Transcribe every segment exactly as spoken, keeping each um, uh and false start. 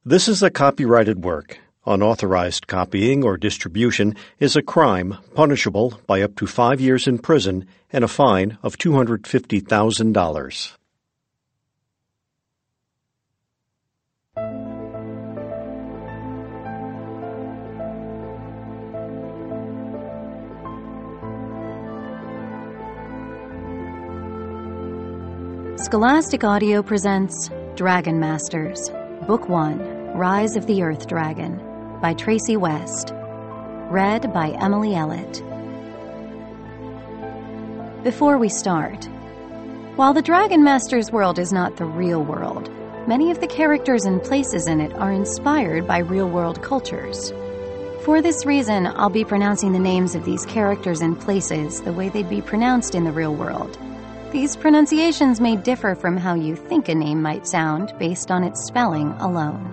This is a copyrighted work. Unauthorized copying or distribution is a crime punishable by up to five years in prison and a fine of two hundred fifty thousand dollars. Scholastic Audio presents Dragon Masters, Book One, Rise of the Earth Dragon, by Tracy West. Read by Emily Ellett. Before we start, while the Dragon Masters world is not the real world, many of the characters and places in it are inspired by real-world cultures. For this reason, I'll be pronouncing the names of these characters and places the way they'd be pronounced in the real world. These pronunciations may differ from how you think a name might sound based on its spelling alone.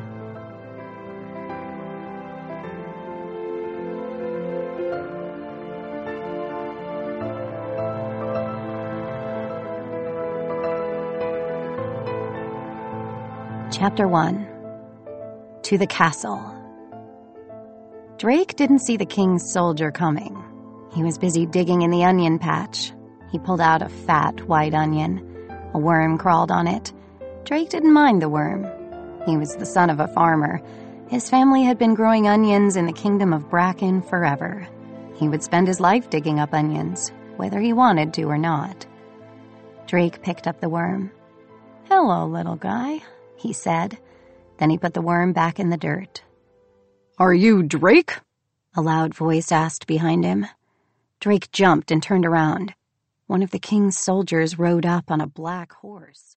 Chapter one. To the Castle. Drake didn't see the king's soldier coming. He was busy digging in the onion patch. He pulled out a fat, white onion. A worm crawled on it. Drake didn't mind the worm. He was the son of a farmer. His family had been growing onions in the kingdom of Bracken forever. He would spend his life digging up onions, whether he wanted to or not. Drake picked up the worm. "Hello, little guy," he said. Then he put the worm back in the dirt. "Are you Drake?" a loud voice asked behind him. Drake jumped and turned around. One of the king's soldiers rode up on a black horse.